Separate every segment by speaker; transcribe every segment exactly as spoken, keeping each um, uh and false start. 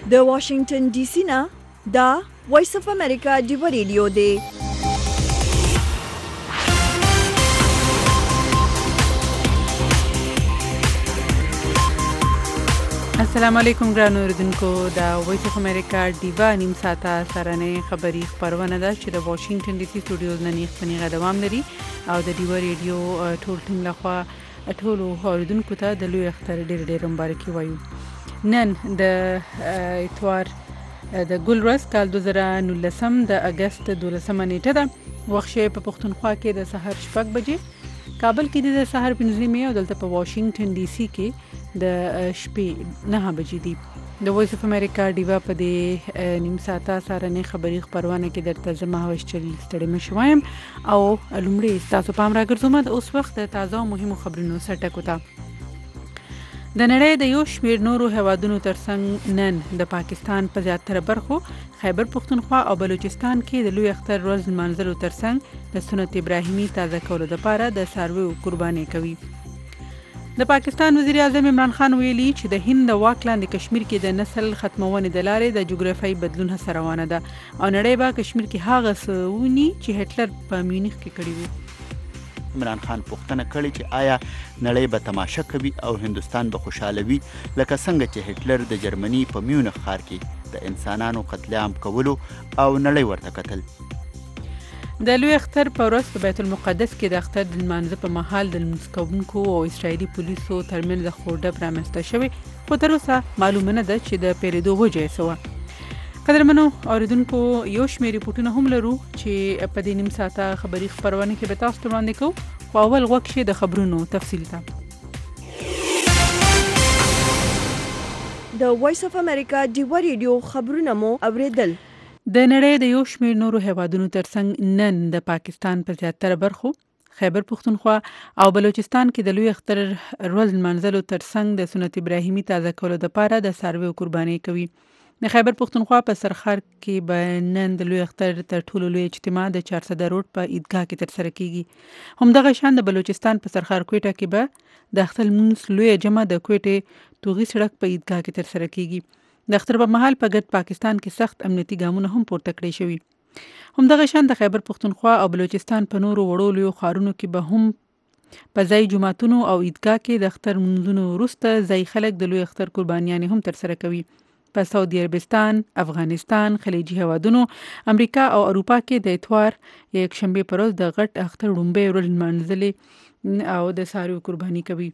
Speaker 1: د واشنگټن ډي سي نه دا وایس اف امریکا ډیو ریډیو دی.
Speaker 2: السلام علیکم ګرانو اوریدونکو، دا وایس اف امریکا ډیوا نیم ساعته سرانه خبری خبرونه ده چې د واشنگټن ډي سي سټوډیوز نه نیغ پنیغه دوام لري او د ډیوا ریډیو ټول ټیم لخوا ټولو اوریدونکو ته د لوی اختر ډیر ډیر مبارکي وایو. نن د اتوار د ګل ورځ کال دوه زره نولسم د اگست دولسمه نیټه ده. وخت په پښتونخوا کې د سحر شپږ بجې، کابل کې د سحر پنځه نیمې او دلته په واشنگټن ډي سي کې د شپې نه بجې دي. د وایس اف امریکا ډیوا په دې نیم ساعته سارنې خبری خبرونه کې درته زما هوښ چل ستړي مشوایم او لومړی تاسو پام راګرځوم د اوس وخت د تازه او مهمو خبرونو سرټکو ته. د نړۍ د یو شمېر نورو هیوادونو ترڅنګ نن د پاکستان په زیاتره برخو خیبر پښتونخوا او بلوچستان کې د لوی اختر ورځ لمانځلو ترڅنګ د سنت ابراهیمي تازه کولو لپاره د څارویو قرباني کوي. د پاکستان وزیر اعظم عمران خان ویلي چې د هند د واک لاندې کشمیر کې د نسل ختمونې د لارې د جغرافیایي بدلون هڅه روانه ده او نړۍ به کشمیر کې هغه څه ویني چې هټلر په میونخ کې کړی وو.
Speaker 3: عمران خان پوښتنه کړې چې آیا نړۍ به تماشه کوي او هندوستان به خوشاله وي لکه څنګه چې هټلر د جرمني په میونخ ښار کې د انسانانو قتل عام کولو او نړۍ ورته کتل.
Speaker 2: د لوی اختر په ورځ په بیت المقدس کې د اختر د لمانځه په مهال د لمونځ کوونکو او اسرایلي پولیسو ترمنځ د خورډب رامنځته شوی، خو تر اوسه معلومه نه ده چې د پیرېدو وجه یې څه وه. قدرمنو اوریدونکو، یو شمېر ریپورټونه هم لرو چې په دې نیم ساعته خبري خبرونه کې به تاسو ته وړاندې کوو، خو اول غوږ شئ د خبرونو تفصیل ته.
Speaker 1: د وایس اف امریکا ډیو ریډیو خبرونه مو اوریدل.
Speaker 2: د نړۍ د یو شمېر نورو هیوادونو ترڅنګ نن د پاکستان په زیاتره برخو خیبر پښتونخوا او بلوچستان کې د لوی اختر ورځ لمانځلو ترڅنګ د سنت ابراهیمي تازه کولو لپاره د څارویو قرباني کوي. د خیبر پښتونخوا په سرخار کې به نن د لوی اختر تر ټولو لوی اجتماع د چارسده روډ په عیدګاه کې ترسره کیږي. همدغه شان د بلوچستان په سرخار کوټه کې به د اختر لمونځ لوی جمع د کوټې توغي سړک په عیدګاه کې ترسره کیږي. د اختر په مهال په ګډ پاکستان کې سخت امنیتي ګامونه هم پورته کړی شوي. همدغه شان د خیبر پښتونخوا او بلوچستان په نورو وړو لویو ښارونو کې به هم په ځای جماعتونو او عیدګاه کې د اختر منځونو وروسته ځای خلک د لوی اختر قربانیانې هم ترسره کوي. په سعودي عربستان، افغانستان، خلیجي هیوادونو، امریکا او اروپا کې د اتوار یک شنبه پر ورځ د غټ اختر لومړۍ ورځ لمانځلې او د څارویو قرباني کوي.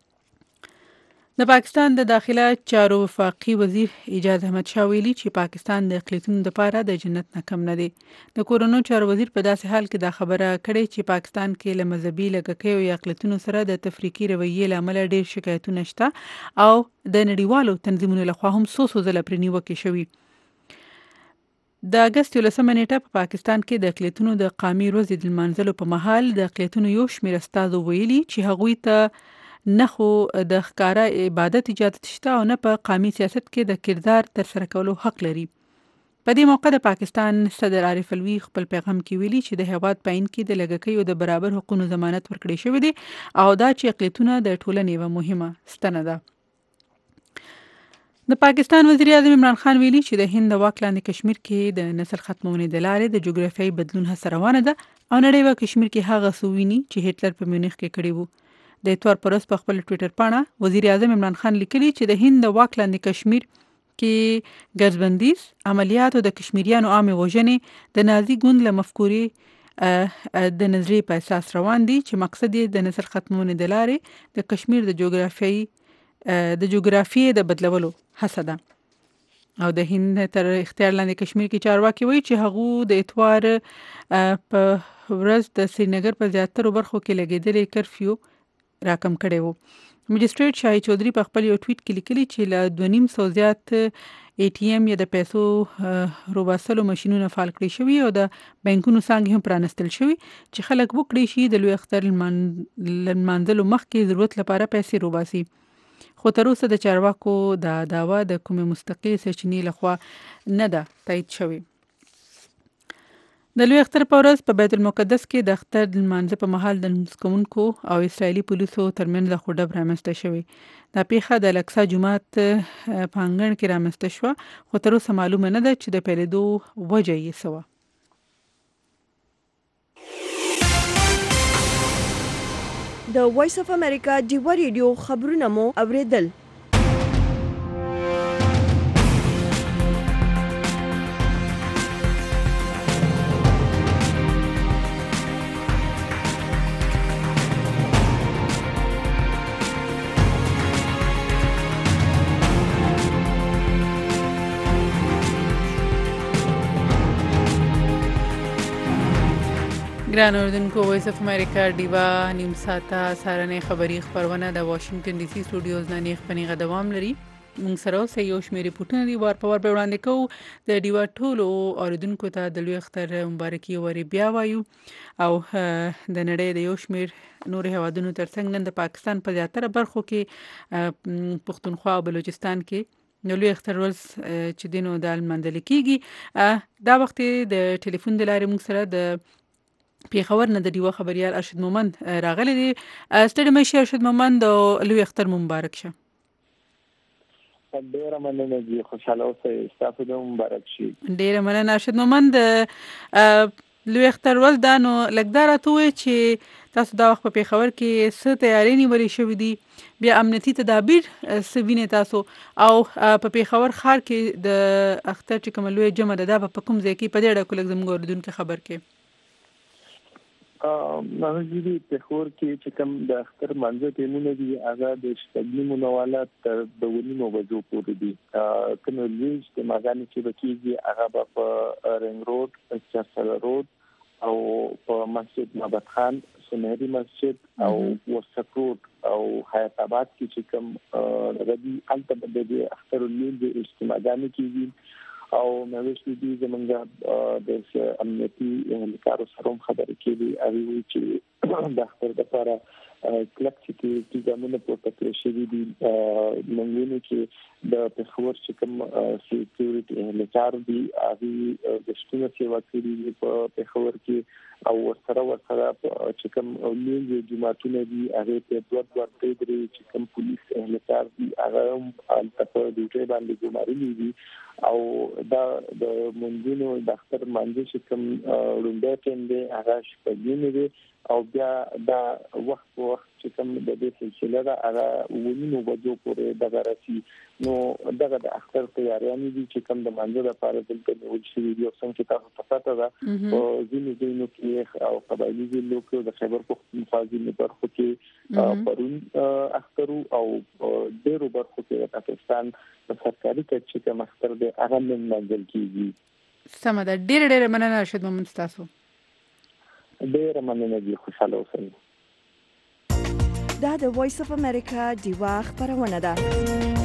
Speaker 2: د پاکستان د داخله چارو وفاقي وزیر اعجاز احمد شاه ویلي چې پاکستان د اقلیتونو لپاره د جنت نه کم نه دی. د کورونو چارو وزیر په داسې حال کې دا خبره کړې چې پاکستان کې له مذهبي لږکیو یا اقلیتونو سره د تفریقي رویې له امله ډېر شکایتونه شته او د نړیوالو تنظیمونو لخوا هم څو څو ځله پرې نیوکې شوي. د اګست یولسمه نیټه په پاکستان کې د اقلیتونو د قامي ورځې د لمانځلو په مهال د اقلیتونو یو شمېر استازو ویلي چې هغوی ته نه خو د ښکاره عبادت اجازه شته او نه په قامي سیاست کې د کردار ترسره کولو حق لري. په دې موقع د پاکستان صدر عارف الوی خپل پیغام کې ویلي چې د هیواد په عین کې د لږکیو د برابر حقوقو ضمانت ورکړی شوی دی او دا چې اقلیتونه د ټولنې یوه مهمه ستنه ده. د پاکستان وزیر اعظم عمران خان ویلي چې د هند د واک لاندې کشمیر کې د نسل ختمونې د لارې د جغرافیایي بدلون هڅه روانه ده او نړۍ به کشمیر کې هغه څه ویني چې هټلر په میونخ کې کړی وو. د اتوار پر ورځ په خپل ټویټر پاڼه وزیر اعظم عمران خان لیکلي چې د هند د واک لاندې کشمیر کې ګرځبندیز عملیات او د کشمیریانو عامه وژنې د نازي ګوند له مفکورې د نظریې په اساس روان دي چې مقصد یې د نسل ختمونې د لارې د کشمیر د جغرافیایي د جغرافیې د بدلولو هڅه ده. او د هند تر اختیار لاندې کشمیر کې چارواکي وایي چې هغه د اتوار په ورځ د سرینګر په زیاترو برخو کې لګېدلې کرفیو راکم کړی وو. مجسټریټ شاهي چودھری په خپل یو ټویټ کې لیکلي چې له دوه نیم سو زیات ای ټي ایم یا د پیسو روباسلو ماشینونه فعال کړي شوي او د بانکونو څانګې هم پرانستل شوي چې خلک وکړي شي د لوی اختر لمانځلو مخکې ضرورت لپاره پیسې روباسي. خو تر اوسه د چارواکو دا داوا د کومې مستقلې سرچینې لخوا نه ده تایید شوې. د لوی اختر په ورځ په بیت المقدس کې د اختر د لمانځه په مهال د لمونځ کوونکو او اسرایلي پولیسو ترمنځ د خوډب رامنځته شوې. دا پیښه د الاقصی جومات په انګړ کې رامنځته شوه، خو تر اوسه معلومه نه ده چې د پیلېدو وجه یې څه وه.
Speaker 1: د وایس اف امریکا ډیوا ریډیو خبرونه مو اوریدل.
Speaker 2: ګران اوردونکو، وایس اف امریکا ډیوا نیم ساعته سهارنۍ خبري خبرونه د واشنگټن ډي سي سټوډیوز نه نیغ په نیغه دوام لري. موږ سره اوسه یو شمېر ریپورټونه دي وار په وار به وړاندې کوو. د ډیوا ټولو اوردونکو ته د لوی اختر مبارکي ورې بیا وایو او د نړۍ د یو شمېر نور هیوادونو ترڅنګ نن د پاکستان په زیاتره برخو کې پښتونخوا او بلوچستان کې د لوی اختر ورځ چې دینو د لمانځل کیږي. دا وخت د ټلیفون د لارې موږ سره د پیښور نه د ډیوا خبريال ارشد مومند راغلی دی. ستړي مشه ارشد مومند، لوی اختر مبارک شه.
Speaker 4: ډیره مننه جی، خوشاله اوسئ، تاسو ته مبارک شي.
Speaker 2: ډیره مننه ارشد مومند. لوی اختر ورځ دا نو لګدار راته وایي چې تاسو دا وخت په پیښور کې څه تیاری نیولې شوې دي، بیا امنیتي تدابیر څه وینئ تاسو، او په پیښور ښار کې د اختر چې کومه لویه جمعه ده دا به په کوم ځای کې په دې ډول لږ زموږ اورېدونکي خبر کړي.
Speaker 4: مهاجري پیښور کې چې کوم د اختر منځه ټیمونه دي هغه د شپږ منواله تر د ونیمو بجو پورې دي. کوم لویج د ماګانی چې بکیږي هغه په رنګ روډ، چرسل روډ او په مسجد نبات خان، سنهری مسجد او ورسک روډ او حیات آباد کې چې کوم غدي البته د اختر الليل د اجتماعګانې کېږي او نوښت دي زمونږ د امنیتي اهلکارو سره خبرې کېږي او چې د اختر لپاره کلک چې ګامونه پورته کړی شوي دي. منګونو کې د پیښور چې کوم سکیورټي اهلکار دي هغه د شتون سیوا کوي په پیښور کې او ورسره ورسره چې کوم لوی جماعتونه دي هغه په دوه دوه درې چې کوم پولیس اهلکار دي هغه هم په ډیوټي باندې ګمارلي دي او دا د منځونو د اختر منځ چې کوم لومبه ټیم دی هغه شپږ دی او بیا دا وخت په وخت چې کوم د دې سلسله دا هغه ونیمو بجو پورې دغه راسي. نو دغه د اختر تیاریانې دي چې کوم د منځ لپاره دلته نیول شوي دي. او څنګه چې تاسو ته پته ده په ځینې ځایونو کې او قبایلي ځایونو کې د خیبر پختونخوا ځینې برخو کې پرون اختر او ډېرو برخو کې د پاکستان په سرکاري کچ چې کوم اختر دی هغه نن منځل کېږي.
Speaker 2: سمه ده، ډېر ډېر مننه ارشد مومند تاسو.
Speaker 4: ډېر مننه دي، خوشاله اوسئ.
Speaker 1: دا د وایس اف امریکا ډیوا خبرونه ده.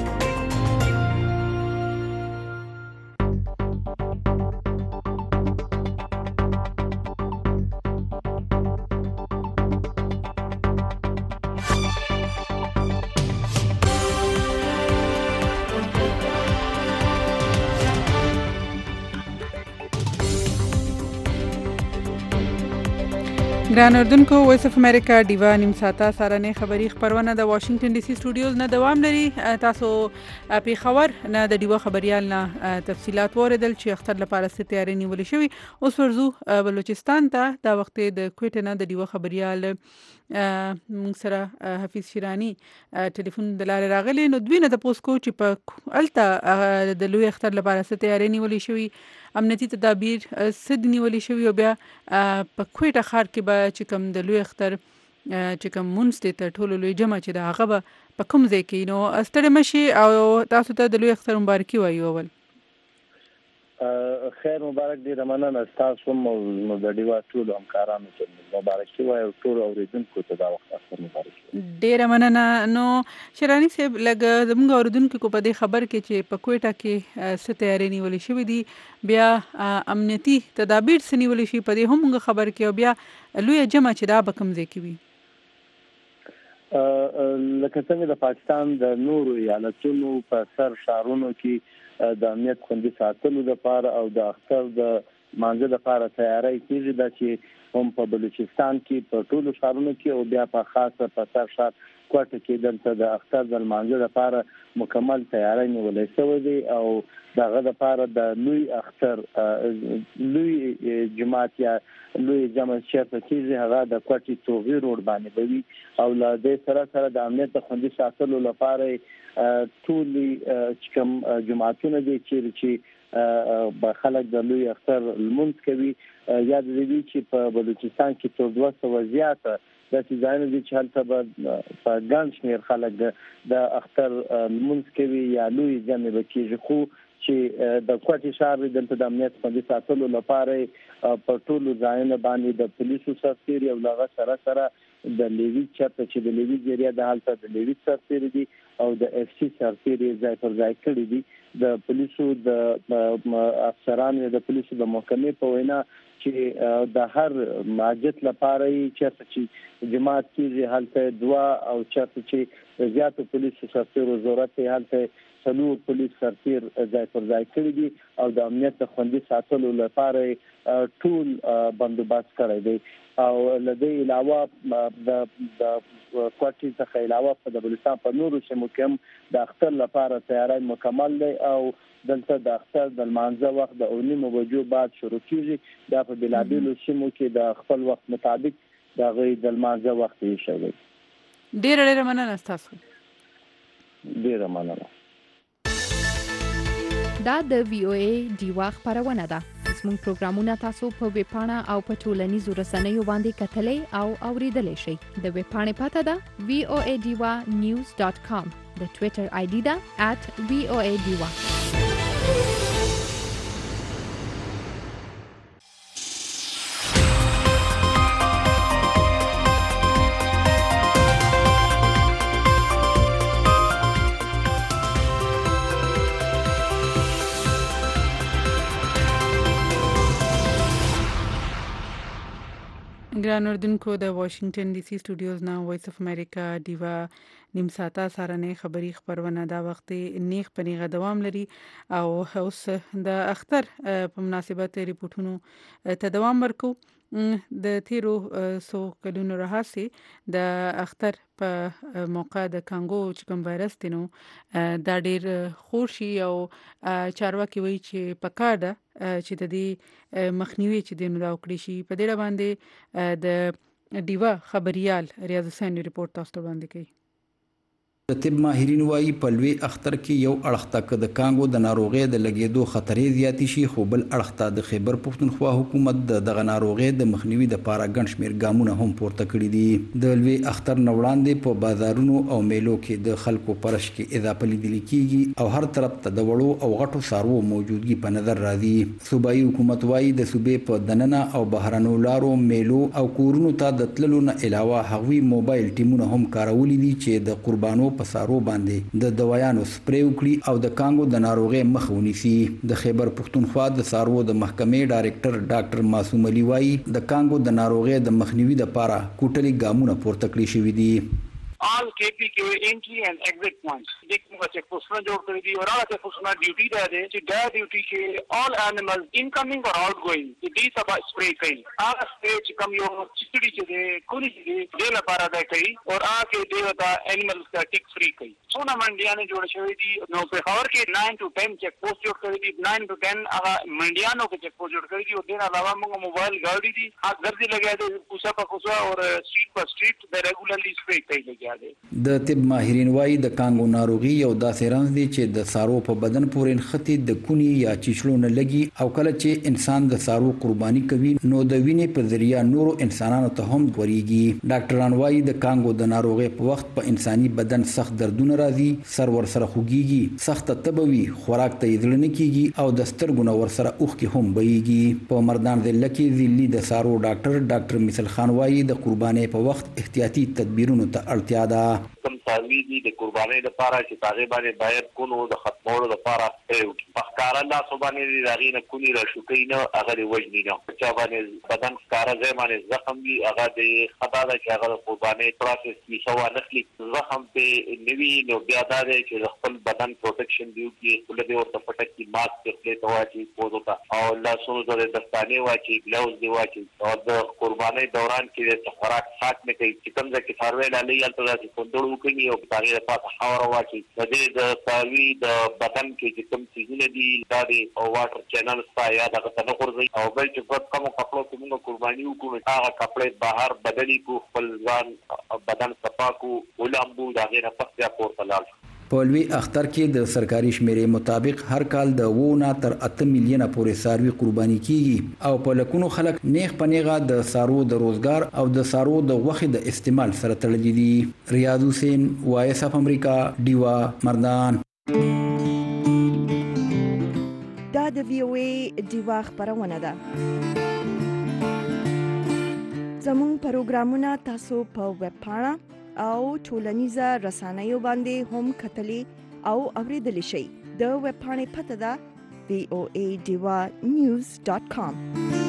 Speaker 2: ګران اردوونکو، وایس اف امریکا ډیوا نیم ساعته سهارنۍ خبري خبرونه د واشنگټن ډي سي سټوډیوز نه دوام لري. تاسو پیښور نه د ډیوا خبريال نه تفصيلات اوریدل چې اختر لپاره څه تیاری نیول شوی. اوس ورځو بلوچستان ته. دا وخت د کوټ نه د ډیوا خبريال موږ سره حفیظ شیرانی ټلیفون د لارې راغلی. نو دوی نه د پوسکو چې په الته د لوی اختر لپاره څه تیاری نیول شوی، امنیتي تدابیر څه نیول شوی، او بیا په کوټه ښار کې به چې کوم د لوی اختر چې کوم مونځ دی تر ټولو لوی جمعه چې د هغه به په کوم ځای کې. نو ستړي مشي او تاسو ته د لوی اختر مبارکي وایو. اول
Speaker 4: خیر مبارک دی، مننه تاسو مو د ډیوا ټول همکارانو ته مبارکي وایو، ټول اوریدونکو ته دا وخت اختر مبارک.
Speaker 2: ډیره مننه. نو شیرانی صاحب لږ زموږ اوریدونکو کو په دې خبر کې چې په کوټه کې څه تیاری نیول شوی دي، بیا امنیتي تدابیر څه نیول شي په دې هم خبر کې، او بیا لوی جمعه چې دا به کوم ځای کې وي.
Speaker 4: لکه څنګه د پاکستان د نورو ایالتونو په سر ښارونو کې د امنیت خوندي ساتلو لپاره او د اختر د مانځه لپاره تیاری کیږي دا چې هم په بلوچستان کې په ټولو ښارونو کې او بیا په خاصه په سر ښار کوټه کې دلته د اختر د مانځه لپاره مکمل تیاری نیولای شوی دی او دغه لپاره د لوی اختر لوی جماعت یا لوی جمع شرط کیږي هغه د کوټې توغیر ور باندې وي او له دې سره سره د امنیت خوندي ساتلو لپاره ټول کوم جماعتونه دي چې به خلک د لوی اختر لمونځ کوي یا د دې چې په بلوچستان کې تر دوه سوه زیاته د ځایونو دي چې هلته په ګڼ شمېر خلک د اختر لمونځ کوي یا لوی جمع به کېږي خو چې د کوټې ښار دلته د امنیت خوندي ساتلو لپاره په ټولو ځایونو باندې د پولیسو سرتیري او له هغه سره سره د لیوي چرته چې د لیوي ذریعه د هلته د لیوي سرتیري دي او د اف سی سرتیري ځای پر ځای کړي دي د پولیسو د افسرانو د پولیسو د محکمې په وینا چې د هر ماجت لپاره چې چې جماعت کېږي هلته دوا او چې زیاتو پولیسو سرتیرو ضرورت هلته څلور پولیس سرتیر ځای پر ځای کړي دي او د امنیت خوندي ساتلو لپاره ټول بندوبست کړی دی او له دې علاوه د د کوټې څخه علاوه په بلوچستان په نورو سیمو کې هم د اختر لپاره تیاری مکمل دی او دلته د اختر د لمانځه وخت د اوه نیمو بجو بعد شروع کیږي دا په بلابیلو سیمو کې د خپل وخت مطابق د غي د لمانځه وخت یې شوی.
Speaker 2: ډېر ډېر مننه تاسو.
Speaker 4: ډېر مننه.
Speaker 5: دا د وی او ای دیوا خبرونه ده. زموږ پروګرامونه تاسو په ویب پاڼه او په ټولنیزو رسنیو باندې کتلای او اوریدلای شئ. د ویب پاڼې پته ده وی او ای دیوا نیوز ډاٹ کام. د ټوئیټر آی ډي ده ات وی او ای دیوا.
Speaker 2: ګران اردوونکو د واشنگټن ډي سي سټوډیوز نه وایس اف امریکا دیوا نیم ساعته سارنې خبری خبرونه دا وخت نیغ پنیغه دوام لري او اوس د اختر په مناسبت ریپورتونو ته دوام ورکو. د تیرو سو کلونو راهسي د اختر په موقع د کانګو چې کوم وایرس دی نو دا ډیر خورشي او چارواکي وایي چې پکار ده چې د دې مخنیوي چې د نو دا وکړي شي. په دې باندې د دیوا خبريال ریاض حسین ریپورت تاسو ته وړاندې کوي.
Speaker 6: د طب ماهرین وایي په لوی اختر کې یو اړخته ک د کانګو د ناروغي د لګیدو خطرې زیاتی شي خو بل اړخته د خیبر پښتونخوا حکومت د دغه ناروغي د مخنیوي د پاره ګڼ شمیر ګامونه هم پورته کړی دي. د لوی اختر نوړاندې په بازارونو او میلو کې د خلکو پرش کې اضافه لیدل کیږي او هر طرف ته د وړو او غټو سارو موجودګي په نظر راځي. صوبایي حکومت وایي د صوبې په دننه او بهرنو لارو میلو او کورونو ته د تللو نه علاوه هغوی موبایل ټیمونه هم کارولي دي چې د قربانو په سارو باندې د دوايانو سپری وکړي او د کانګو د ناروغي مخ ونیسي. د خیبر پښتونخوا د سارو د محکمې ډایرکټر ډاکټر معصوم علي وایي د کانګو د ناروغي د مخنیوي لپاره کوټلي ګامونه پورته کړی شوی دي.
Speaker 7: all K P K entry and exit points देख मुझे चेक पोस्टना जोड़ कर दी और आगे चेक पोस्टना ड्यूटी दे दे कि डे ड्यूटी के all animals incoming or outgoing ये दी सब स्प्रे कई आगे स्प्रे चिकम यो चिचड़ी चीज़े कुनी चीज़े दे ला पारा दे कई और आगे दे बता animals का टिक फ्री कई सोना मंडिया ने जोड़ शोई दी नौ पे खबर के nine to ten check post जोड़ कर दी nine to ten आगे मंडियानों के चेक पोस्ट जोड़ कर दी और दिन अलावा मुझे मोबाइल गाड़ी दी आगे गर्दी लगे थे कुसा पर कुसा और स्ट्रीट पर स्ट्रीट द रेगुलरली स्प्रे कई लगे
Speaker 6: د طب ماهرین وایي د کانګو ناروغي یو داسې رنځ دی چې د سارو په بدن پورې نښتي د کونی یا چیشلو نه لګي او کله چې انسان د سارو قرباني کوي نو د وینې په ذریعہ نورو انسانانو ته هم وريږي. ډاکټران وایي د کانګو د ناروغي په وخت په انساني بدن سخت دردونه راځي، سر ور سره خوږيږي، سخت تبوي، خوراک ته یذل نه کیږي او د سترګو ور سره اوخکي هم بهيږي. په مردان ضلع کې ذلی د سارو ډاکټر ډاکټر مثل خان وایي د قرباني په وخت احتیاطي تدبیرونو ته اړتیا ده.
Speaker 8: څاروي دي د قربانۍ لپاره چې هغې باندې باید کونو د ختمولو لپاره په ښکاره لاسو باندې د هغې نه کونې راشوکوي نه هغه دې وژني نه په چا باندې بدن ښکاره ځای باندې زخم وي هغه د خطا ده چې هغه د قربانۍ پروسس کیسه وانخلي زخم پې نه وي نو بیا دا دی چې د خپل بدن پروټکشن دي وکړي خوله دې ورته پټه کړي ماسک یې خولې ته واچوي پوزو ته او لاسونو ته د دستانې واچوي ګلوز دې واچوي او د قربانۍ دوران کې د خوراک څاک نه کوي چې کوم ځای کې څاروی ډالۍ هلته داسې کندړ وکړي او په هغې د پاسه خاوره واچوي د دې د څاروي د بدن کې چې کوم څیزونه دي دا د واټر چینل ستا یا دغه ته نه غورځوي او بل چې په کومو کپړو کې موږ قرباني وکړو هغه کپړې بهر بدلې کړو خپل ځان بدن صفا کړو ولامبو د هغې نه پس بیا کورته لاړ شو.
Speaker 6: په لوی اختر کې د سرکاري شمیرې مطابق هر کال د اووه نه تر اته میلیونه پورې څاروي قرباني کیږي او په لکونو خلک نیغ په نیغه د څاروو د روزګار او د څاروو د غوښې د استعمال سره تړلي دي. ریاض حسین، وایس اف امریکا، ډیوا مردان.
Speaker 1: دا د وی او ای ډیوا خبرونه ده. زموږ پروګرامونه تاسو په ویب پاڼه او ټولنیزه رسنیو باندې هم کتلی او اوریدلی شئ. د ویب پاڼې پته ده وی او ای ډیوا نیوز ډاټ کام.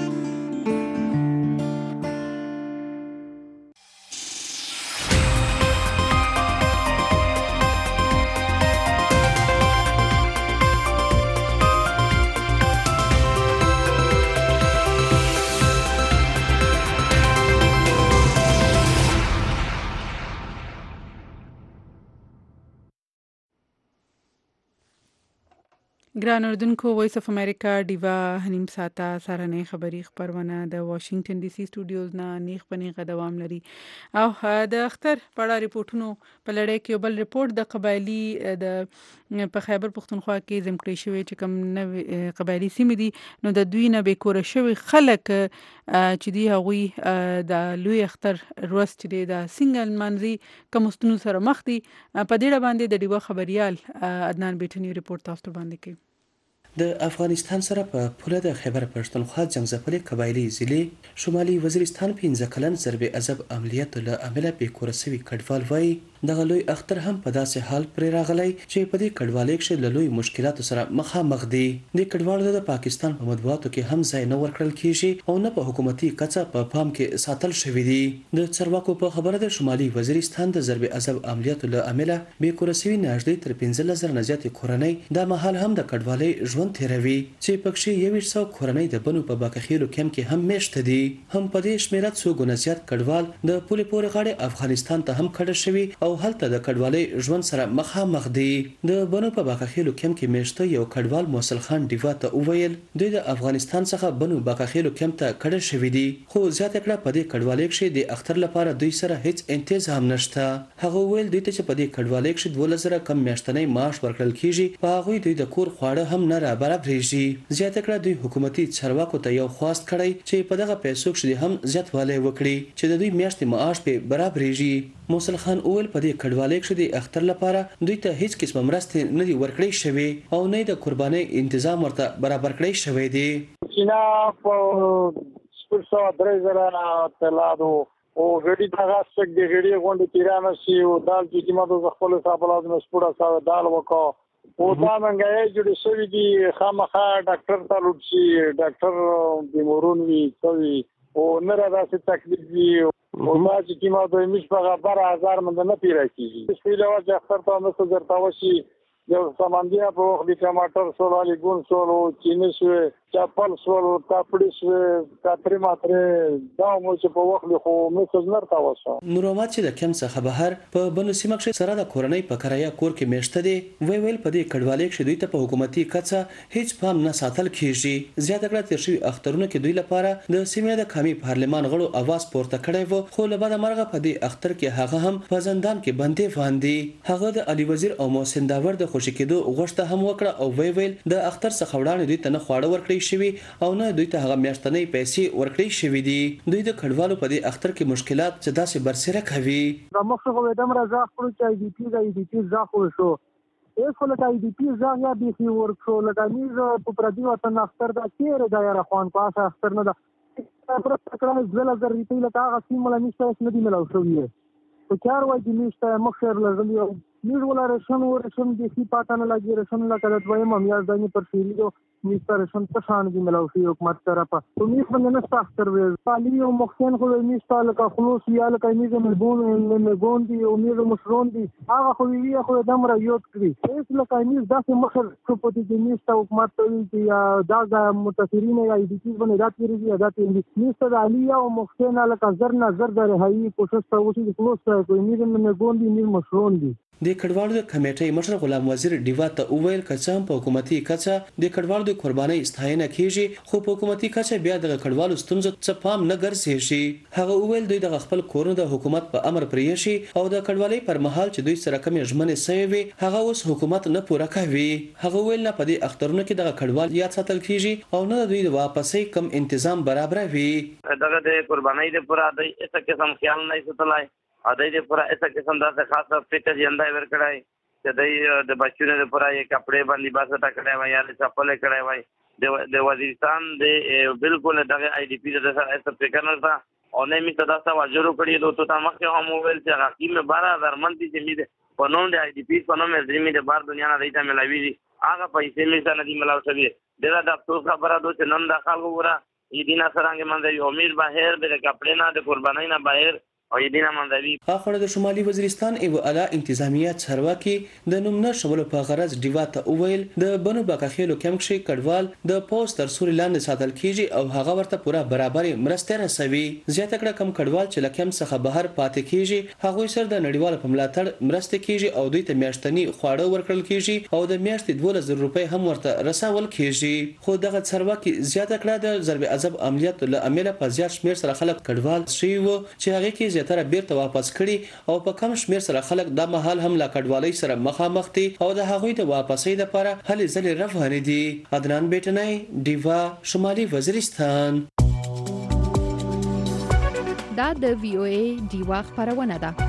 Speaker 2: ګران اردوونکو، وایس اف امریکا ډیوا نیم ساعته سهارنۍ خبري خبرونه د واشنگټن ډي سي سټوډیوز نه نیغ په نیغه دوام لري او د اختر په اړه ریپورتونو په لړۍ کې بل ریپورت د قبایلی د په خیبر پختونخوا کې زمکړې شوی چې کوم نو قبایلی سیمې دي نو د دوی نه به کور شوی خلک چې دی هغوی د لوی اختر روز چې د سنگل منځي کومستونو سره مخ دي په دې باندې د ډیوا خبريال عدنان بیٹنی ریپورت تاسو باندې کوي.
Speaker 9: د افغانستان سره په پوله د خیبر پښتونخوا جنگزپلې قبایلی ضلع شمالي وزیرستان پنځه کلن ضرب عذاب عملیات له عمله به کورسوي کډوال وای دغه لوی اختر هم په داسې حال پرې راغلی چې په دې کډوالۍ کې له لوی مشکلاتو سره مخامخ دي. د کډوالو د پاکستان په مطبوعاتو کې هم ځای نه ورکړل کیږي او نه په حکومتي کچه په پام کې ساتل شوی دی. د چارواکو په خبره د شمالي وزیرستان د ضرب عذاب عملیاتو له عمله به کورسوي نږدې تر پنځلس زره نه زیاتې کورنۍ د مهال هم د کډوالۍ ژوند تیروي چې پکې یو سو کورنۍ د بنو په باکخیلو کم کې هم میشته دي. هم په دې شمیره څو ګونه زیات کډوال د پولې پورې غاړې افغانستان ته هم کډه شوي او هلته د کډوالۍ ژوند سره مخامخ دي. د بنو په باکخیلو کم کې میشته یو کډوال موصل خان ډیوا ته وویل دوی د افغانستان څخه بنو باکخیلو کم ته کډه شوي دي خو زیات کړه په دې کډوالۍ کې د اختر لپاره دوی سره هیڅ تنظیم نشته. هغه ویل دوی ته چې په دې کډوالۍ کې دولس زره کم میاشتنی معاش ورکړل کیږي په هغه دوی د کور خواړه هم نه را برابرېږي. زیات کړه دوی حکومتي چارواکو ته یو خواست کړی چې په دغه پیسو کې هم زیاتوالی وکړي چې د دوی میاشتې معاش په برابرېږي. موصل خان اول په دې کډوالۍ کې د اختر لپاره دوی ته هیڅ قسم مرستې نه دي ورکړې شوی او نه د قربانۍ تنظیم ورته برابر کړی شوی دی.
Speaker 10: چینا په سپورسو درې زره تلادو او غړي دغه څک دی غړي غونډه تیرانه سی او دال چې ماته خپل حساب لازم سپورا سره دال وکاو او دا منګای جوړ شوی دی خامخا ډاکټر ته لوټ شي ډاکټر د مورون وی کوي او نه را داسې تکلیف وی او ما چې کیما دوی مش په بار هزار مند نه پیرا کیږي سپیله وجه اختر ته نو څه درته وشي یو سمندیا په وخت د ټماټر سولالي ګون سولو چینه شو چاپل سولو کاپړی شو کاتري ماتره دا مو چې په وخت خو مې څنګه تا وسه
Speaker 9: نورمات چې د کم څخه بهر په بنو سیمه کې سره د کورنۍ په کرایا کور کې میشته دي وی ویل په دې کډوالۍ کې دوی ته په حکومتي کچه هیڅ پام نه ساتل کیږي. زیاته کړه تر شوی اخترونو کې دوی لپاره د سیمې د قومي پارلمان غړو आवाज پورته کړی وو خو له بعد مرغه په دې اختر کې هغه هم په زندان کې بندي باندې هغه د علي وزیر او محسن داور د خوشی کېدو غوښته هم وکړه او وی ویل د اختر څخه وړاندې دوی ته نه خواړه ورکړي شوی او نه دوی ته هغه میاشتنۍ پیسې ورکړي شوی دي. دوی د کډوالو په دې اختر کې مشکلات چې داسې برسره کوي
Speaker 10: د مخه خو دم راځه خپل چې دی پی دی پی ځاخو شو ایس ولته دی پی ځاغ یا دی پی ورکو لګامیز په پردي وطن اختر د کېره د یاره خوان پاسه اختر نه ده پر تکرار زله زر ریټیل ته هغه سیمه لنی څه نه دی ملو شوی په چار وای چې میسته مخیر لګلی او میر ولا رسن ورسن د سی پاتانه لګي رسن لا کړه دوی ممیاز دانی پر فیلو میسته رسن ته شان دي ملوشي حکومت طرفه تو میس باندې نه تاختر وی پالی او مخین خو میسته لکه خلوص یا لکه میز ملبون ملبون دي او میز مشرون دي هغه خو وی خو دمر یوت کړی هیڅ لکه میز داسې مخر کو پتی چې میسته حکومت ته یا دا متفرین یا د چیز باندې دا تیری دا تیری میسته د علی او مخین لکه زر نظر د رهایی کوشش کوي چې خلوص کوي میز ملبون دي میز مشرون دي
Speaker 9: د کډوالو د کمیټې مشر غلام وزیر ډیوا ته وویل کچام په حکومتي کچه د کډوالو د قربانۍ ستاینه کیږي خو په حکومتي کچه بیا د کډوالو ستونزو څخه پام نه ګرځي شي هغه وویل دوی د خپل کورونو د حکومت په امر پرې شي او د کډوالۍ پر مهال چې دوی سره کوم ژمنې سوي وي هغه اوس حکومت نه پوره کوي هغه ویل نه په دې اخترونو کې د کډوال یاد ساتل کیږي او نه دوی د واپسې کم تنظیم برابر وي
Speaker 11: دغه د قربانۍ د پوره د څه قسم خیال نه ساتلای ا دې د پورا ایسا قسم دا خاصه فکر یندا ور کړای چې د د بچونو د پورا یې کپڑے باندې باسه تا کړای وای یا چپل کړای وای د د وزیرستان د بالکل دغه آی ډی پی د سره ایسا فکر نه تا او نه می صدا سوا جوړ کړی دوه ته مخه هم ویل چې حکیم بارہ هزار منتی چې می د قانون د آی ډی پی په نوم د می د بار دنیا نه دیتا ملوي دي هغه پیسې می سره دی ملاو شوی دا د افسوس خبره دوه چې نن داخل وګوره یی دینا سرانګ منځ امید بهر د کپڑے نه د قربانۍ نه بهر او یدینا منځوي
Speaker 9: اخر د شمالي وزیرستان ایو اعلی انتظامیه چارواکي د نومنه شمول په غرض ډیوا ته وویل د بنو باکخېلو کم شي کډوال د پوسټ تر سوري لاندې ساتل کیږي او هغه ورته پوره برابر مرسته رسوي زیاته کړه کم کډوال چې لکم څخه بهر پاتې کیږي هغه سره د نړیوال په ملاتړ مرسته کیږي او دوی ته میاشتنی خواړه ورکړل کیږي او د میاشتې دوه زره روپۍ هم ورته رسول کیږي خو دغه چارواکي زیاته کړه د ضرب عذاب عملیات له امله په زیات شمیر سره خلک کډوال شي وو چې هغه کې زیاتره بیرته واپس کړي او په کم شمیر سره خلک د محل هم لا کډوالۍ سره مخامخ دي او د هغوی د واپسۍ لپاره هلې ځلې روانې دي عدنان بیٹنای ډیوا شمالي وزیرستان
Speaker 5: دا د وی او ای ډیوا خبرونه ده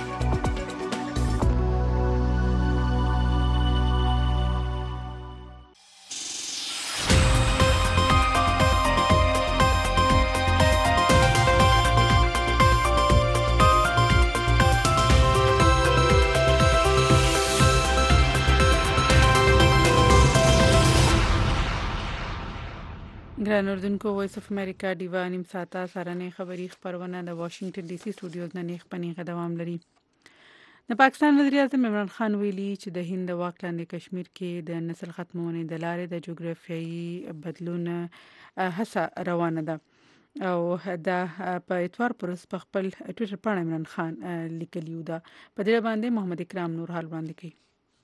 Speaker 2: ګران اردوونکو وایس اف امریکا ډیوا نیم ساعته سرانه خبری خبرونه د واشنگټن ډي سي سټوډیوز نه نیخ پنیغه دوام لري د پاکستان وزیر اعظم عمران خان ویلي چې د هند واک لاندې کشمیر کې د نسل ختمونې د لارې د جغرافیایي بدلون هڅه روانه ده او دا په اتوار پر خپل ټوئیټر باندې عمران خان لیکلیو ده په دې باندې محمد اکرام نور حال وړاندې کوي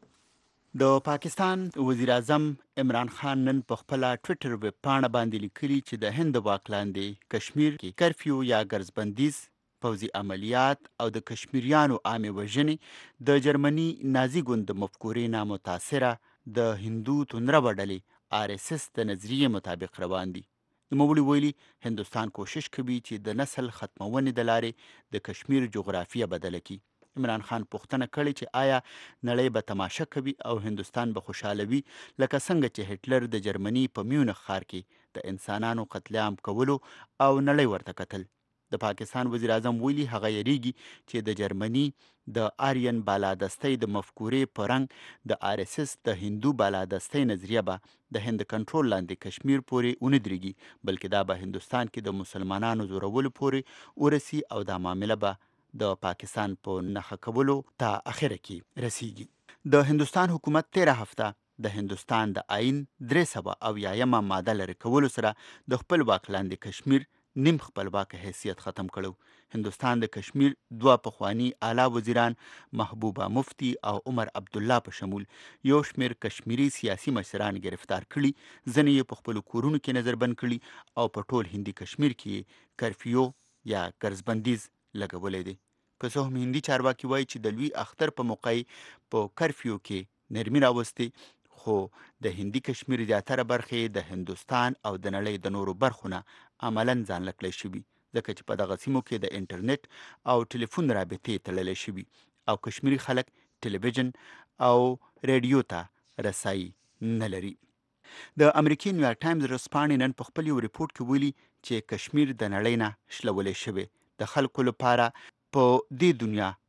Speaker 3: د پاکستان وزیر اعظم عمران خان نن په خپل ټوئیټر ویب پاڼه باندې لیکلي چې د هند واک لاندې کشمیر کې کرفیو یا ګرځبندیز پوځي عملیات او د کشمیریانو عامه وژنې د جرمني نازي ګوند مفکورې نامتاثره د هندو توندره وډلې آر اس اس د نظریې مطابق روان دي نوموړي ویلي هندوستان کوشش کوي چې د نسل ختمونې د لارې د کشمیر جغرافیه بدله کړي عمران خان پوښتنه کړې چې آیا نړۍ به تماشه کوي او هندوستان به خوشاله وي لکه څنګه چې هټلر د جرمني په میونخ ښار کې د انسانانو قتل عام کولو او نړۍ ورته کتل د پاکستان وزیر اعظم ویلي هغه یریږي چې د جرمني د آرین بالادستۍ د مفکورې په رنګ د آر اس اس د هندو بالادستۍ نظریه به د هند کنټرول لاندې کشمیر پورې ونه درېږي بلکې دا به هندوستان کې د مسلمانانو زورولو پورې ورسي او دا معامله به د پاکستان په نخښه کولو ته اخره کې رسیږي د هندوستان حکومت تیره هفته د هندوستان د آئین درې سوه اویایمه ماده لرې کولو سره د خپل واک لاندې کشمیر نیم خپلواکه حیثیت ختم کړو هندوستان د کشمیر دوه پخوانی اعلی وزیران محبوبه مفتی او عمر عبدالله په شمول یو شمیر کشمیری سیاسي مشران گرفتار کړي ځینې یې په خپلو کورونو کې نظربند کړي او په ټول هندي کشمیر کې کرفیو یا ګرځبندیز لګولی دی که څه هم هندي چارواکي وایي چې د لوی اختر په موقع په کرفیو کې نرمي راوستې خو د هندي کشمیر زیاتره برخې د هندوستان او د نړۍ د نورو برخو نه عملاً ځان لکلی شوي ځکه چې په دغه سیمو کې د انټرنیټ او ټلیفون رابطې تړلی شوي او کشمیري خلک ټلویزیون او ریډیو ته رسایي نه لري د امریکای نیویارک ټایمز ورځپاڼې نن په خپل یو ریپورټ کې ویلي چې کشمیر د نړۍ نه شلولی شوی د خلکو لپاره په دې دنیا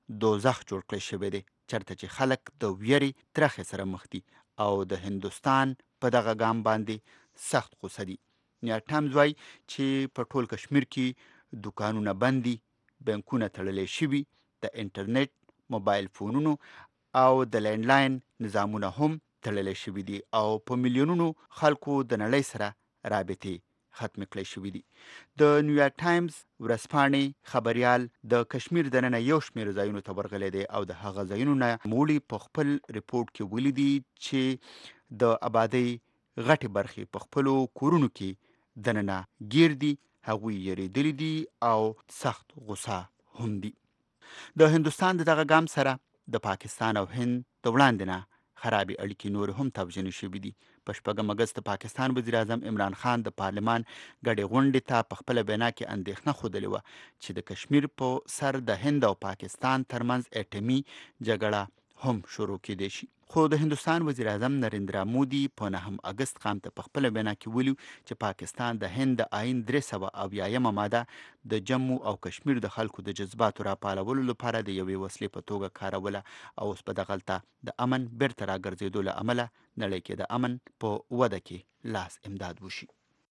Speaker 3: دوزخ جوړ کړی شوی دی چرته چې خلک د ویرې ترخې سره مخ دي او د هندوستان په دغه ګام باندې سخت غوسه دي. نیویارک ټایمز وایي چې په ټول کشمیر کې دوکانونه بند دي، بانکونه تړلی شوي، د انټرنیټ، موبایل فونونو او د لینډلاین نظامونه هم تړلی شوي دي او په میلیونونو خلکو د نړۍ سره رابطې ختم کړی شوي دي. د نیویارک ټایمز ورځپاڼې خبریال د کشمیر دننه یو شمېر ځایونو ته ورغلی دی او د هغه ځایونو نه موړي په خپل ریپورټ کې ولیدي چې د آبادۍ غټې برخې په خپلو کورونو کې دننه ګیر دي، هغوی یریدلي دي او سخت غوسه هم دي. د هندوستان د دغه ګام سره د پاکستان او هند د وړاندې نه خرابې اړیکې نور هم توجنې شوي دي. په شپږم اګست د پاکستان وزیر اعظم عمران خان د پارلمان ګډې غونډې ته په خپله بینا کې اندېښنه ښودلې وه چې د کشمیر په سر د هند او پاکستان ترمنځ اټمي جګړه هم شروع کېدی شي. خو د هندوستان وزیر اعظم نریندرا مودي په نهم اګست قام ته په خپله بینا کې ویلي چې پاکستان د هند د آئین درې سوه اویایمه ماده د جمو او کشمیر د خلکو د جذباتو راپالولو لپاره د یوې وسلې په توګه کاروله او اوس په دغلته د امن بیرته راګرځېدو له امله نړۍ کې د امن په وده کې لاس امداد وشي.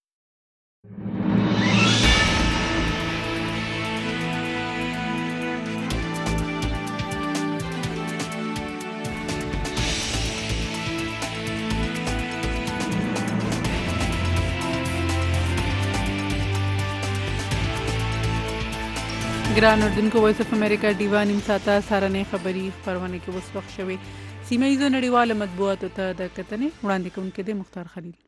Speaker 2: ګران اردوونکو، وایس اف امریکا ډیوا نیم ساعته سهارنۍ خبري خپرونه کې اوس وخت شوی سیمه ییزو نړیوالو مطبوعاتو ته د کتنې وړاندې کوونکی دی مختار خلیل.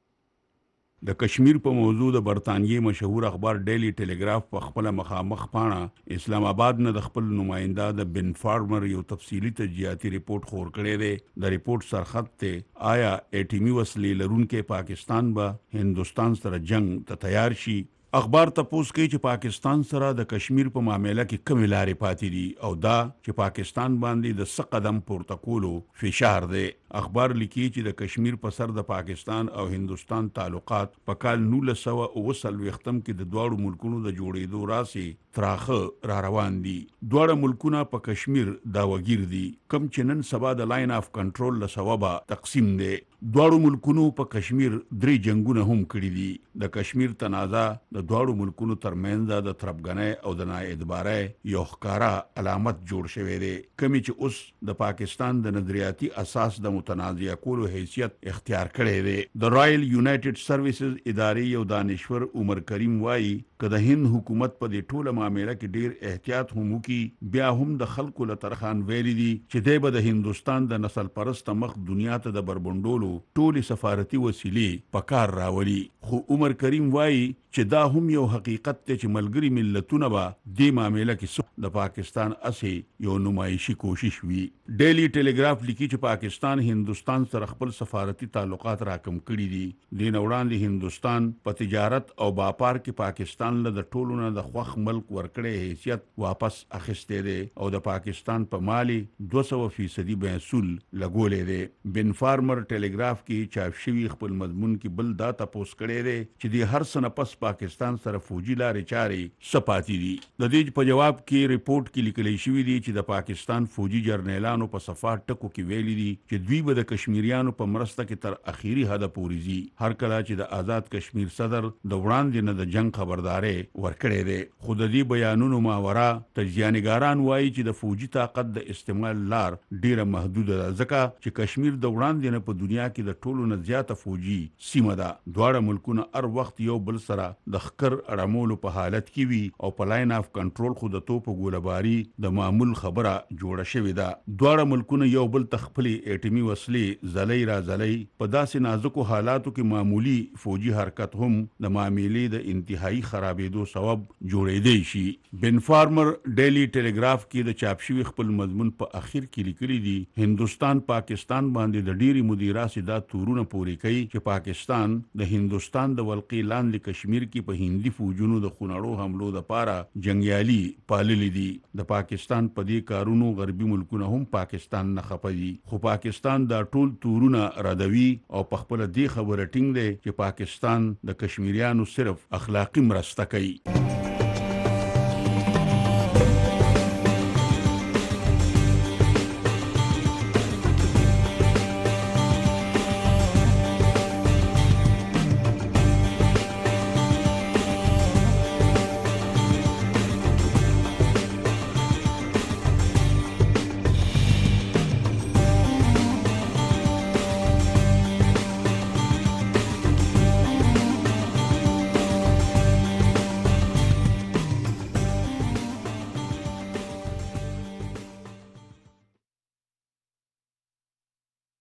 Speaker 12: د کشمیر په موضوع د برطانیې مشهور اخبار ډیلی ټیلیګراف په خپل مخامخ پاڼه اسلام آباد نه د خپل نماینده د بن فارمر یو تفصیلی تجزیاتي ریپورت خور کړی دی. د ریپورت سرخط ته آیا اټمی وسلې لرونکي پاکستان به هندوستان سره جنگ ته تیار شي. اخبار تپوس کوي چې پاکستان سره د کشمیر په معاملې کې کومې لارې پاتې دي او دا چې پاکستان باندې د څه قدم پورته کولو فشار دی. اخبار لیکي چې د کشمیر په سر د پاکستان او هندوستان تعلقات په کال نولس سوه اوه څلوېښتم کې د دواړو ملکونو د جوړېدو راسې تراخه را روان دي. دواړه ملکونه په کشمیر داوګیر دي کوم چې نن سبا د لاین اف کنټرول له سببه تقسیم دی. دواړو ملکونو په کشمیر درې جنگونه هم کړي دي. د کشمیر تنازع د دواړو ملکونو ترمنځ د تربګنۍ او د نااعتبارۍ یو ښکاره علامت جوړ شوی دی کومې چې اوس د پاکستان د نظریاتي اساس د متنازع کولو حیثیت اختیار کړی دی. د رایل یونایټډ سروسز ادارې یو دانشور عمر کریم وایي که د هند حکومت په دې ټوله معامله کې ډیر احتیاط هم وکړي بیا هم د خلکو له طرفان ویلي دي چې دی به د هندوستان د نسل پرسته مخ دنیا ته د بربنډولو ټولې سفارتي وسیلې په کار راولي. خو عمر کریم وایي چې دا هم یو حقیقت دی چې ملګري ملتونه به دې معامله کې د پاکستان اسې یو نمایشي کوشش وي. ډیلی ټیلیګراف لیکي چې پاکستان هندوستان سره خپل سفارتي تعلقات راکم کړي دي. دې نه وړاندې هندوستان په تجارت او باپار کې پاکستان له د ټولو نه د خوښ ملک ورکړی حیثیت واپس اخیستی دی او د پاکستان په مالي دوه سوه فیصدي محصول لګولی دی. بن فارمر ټیلیګراف کې چاپ شوي خپل مضمون کې بل دا تپوس کړی دی چې د هر څه نه پس پاکستان سره فوجي لارې چارې څه پاتې دي. د دې په جواب کې ریپورت کې لیکلی شوي دي چې د پاکستان فوجي جرنیلانو په صفا ټکو کې ویلي دي چې دوی به د کشمیریانو په مرسته کې تر اخیری حده پورې ځي هر کله چې د آزاد کشمیر صدر د وړاندې نه د جنگ خبرداري ورکړی دی. خو د دې بیانونو ماورا تجزیه‌نګاران وایي چې د فوجي طاقت د استعمال لار ډیره محدوده ده ځکه چې کشمیر د وړاندې نه په دنیا کې د ټولو نه زیاته فوجي سیمه ده. دواړه ملکونه هر وخت یو بل سره د خکر اړمولو په حالت کې وي او په لاین اف کنټرول خو د توپ ګولباري د معمول خبره جوړه شوې ده. دواړه ملکونه یو بل تخپلې اټمی وسلې ځلۍ را ځلۍ په داسې نازکو حالاتو کې معمولی فوجي حرکت هم د معاملې د انتهایی خرابېدو سبب جوړېدی شي. بن فارمر ډیلی ټیلیګراف کې د چاپ شوي خپل مضمون په اخر کې لیکلي دي هندوستان پاکستان باندې د ډېری مدیراسي دا تورونه پورې کوي چې پاکستان د هندوستان د ولقې لاندې کشمیر کې په هندي فوجونو د خونړو حملو دپاره جنګیالي پاللي دي. د پاکستان په دې کارونو غربي ملکونه هم پاکستان نه خفه دي خو پاکستان دا ټول تورونه ردوي او په خپله دې خبره ټینګ دی چې پاکستان د کشمیریانو صرف اخلاقی مرسته کوي.